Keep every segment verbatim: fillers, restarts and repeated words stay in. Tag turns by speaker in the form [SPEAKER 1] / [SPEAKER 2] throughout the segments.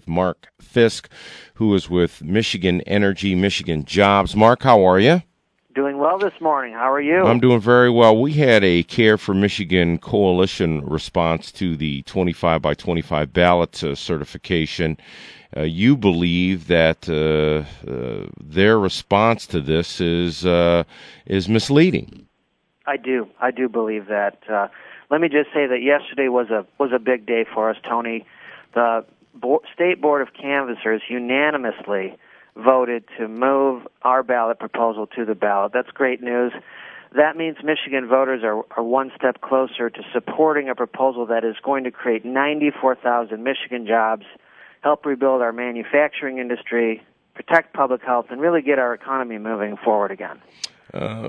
[SPEAKER 1] Mark Fisk, who is with Michigan Energy, Michigan Jobs. Mark, how are you?
[SPEAKER 2] Doing well this morning. How are you?
[SPEAKER 1] I'm doing very well. We had a Care for Michigan coalition response to the twenty-five by twenty-five ballot uh, certification. Uh, you believe that uh, uh, their response to this is uh, is misleading.
[SPEAKER 2] I do. I do believe that. Uh, let me just say that yesterday was a was a big day for us, Tony. The Bo- State Board of Canvassers unanimously voted to move our ballot proposal to the ballot. That's great news. That means Michigan voters are, are one step closer to supporting a proposal that is going to create ninety-four thousand Michigan jobs, help rebuild our manufacturing industry, protect public health, and really get our economy moving forward again.
[SPEAKER 1] Uh,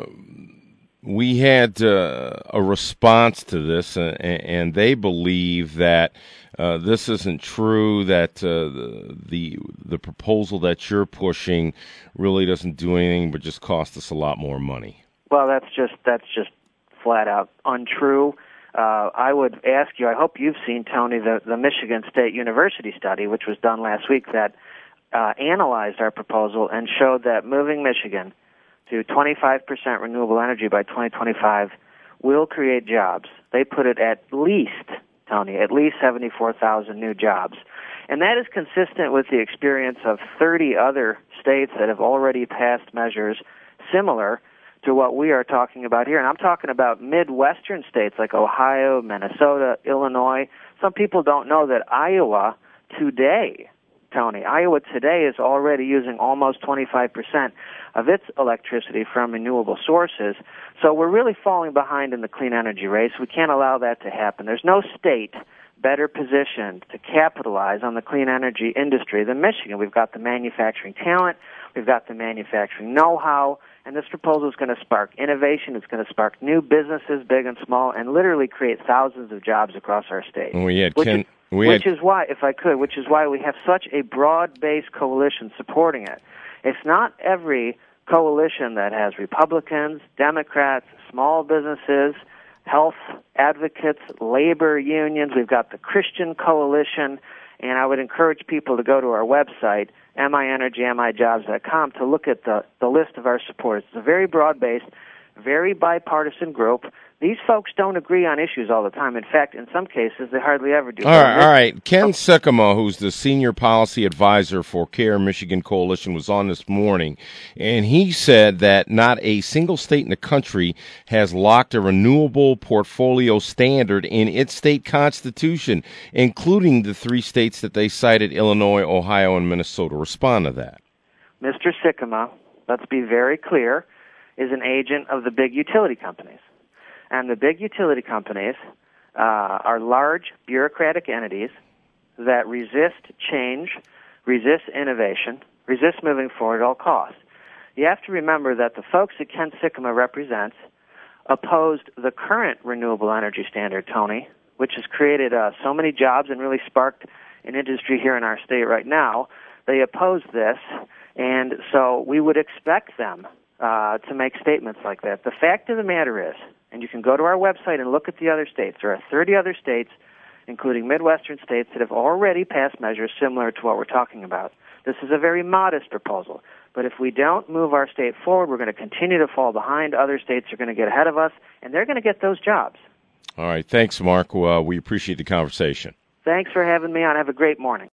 [SPEAKER 1] we had uh, a response to this, uh, and they believe that uh, this isn't true, that uh, the, the the proposal that you're pushing really doesn't do anything but just cost us a lot more money.
[SPEAKER 2] Well, that's just that's just flat out untrue. Uh, I would ask you, I hope you've seen, Tony, the, the Michigan State University study, which was done last week, that uh, analyzed our proposal and showed that moving Michigan to twenty-five percent renewable energy by twenty twenty-five will create jobs. They put it at least, Tony, at least seventy-four thousand new jobs. And that is consistent with the experience of thirty other states that have already passed measures similar to what we are talking about here. And I'm talking about Midwestern states like Ohio, Minnesota, Illinois. Some people don't know that Iowa today, Tony, Iowa today is already using almost twenty-five percent of its electricity from renewable sources. So we're really falling behind in the clean energy race. We can't allow that to happen. There's no state better positioned to capitalize on the clean energy industry than Michigan. We've got the manufacturing talent, we've got the manufacturing know-how, and this proposal is going to spark innovation. It's going to spark new businesses, big and small, and literally create thousands of jobs across our state.
[SPEAKER 1] We had
[SPEAKER 2] which
[SPEAKER 1] Ken,
[SPEAKER 2] is,
[SPEAKER 1] we
[SPEAKER 2] which
[SPEAKER 1] had...
[SPEAKER 2] is why, if I could, which is why we have such a broad-based coalition supporting it. It's not every coalition that has Republicans, Democrats, small businesses, health advocates, labor unions. We've got the Christian Coalition, and I would encourage people to go to our website, M I Energy M I Jobs dot com, to look at the, the list of our supporters. It's a very broad-based, very bipartisan group. These folks don't agree on issues all the time. In fact, in some cases, they hardly ever do.
[SPEAKER 1] All right, all right. Ken Sikkema, who's the senior policy advisor for Care Michigan Coalition, was on this morning, and he said that not a single state in the country has locked a renewable portfolio standard in its state constitution, including the three states that they cited, Illinois, Ohio, and Minnesota. Respond to that.
[SPEAKER 2] Mister Sikkema, let's be very clear, is an agent of the big utility companies. And the big utility companies uh, are large bureaucratic entities that resist change, resist innovation, resist moving forward at all costs. You have to remember that the folks that Ken Sikkema represents opposed the current renewable energy standard, Tony, which has created uh, so many jobs and really sparked an industry here in our state right now. They opposed this, and so we would expect them uh, to make statements like that. The fact of the matter is, and you can go to our website and look at the other states. There are thirty other states, including Midwestern states, that have already passed measures similar to what we're talking about. This is a very modest proposal. But if we don't move our state forward, we're going to continue to fall behind. Other states are going to get ahead of us, and they're going to get those jobs.
[SPEAKER 1] All right. Thanks, Mark. Uh, we appreciate the conversation.
[SPEAKER 2] Thanks for having me on. Have a great morning.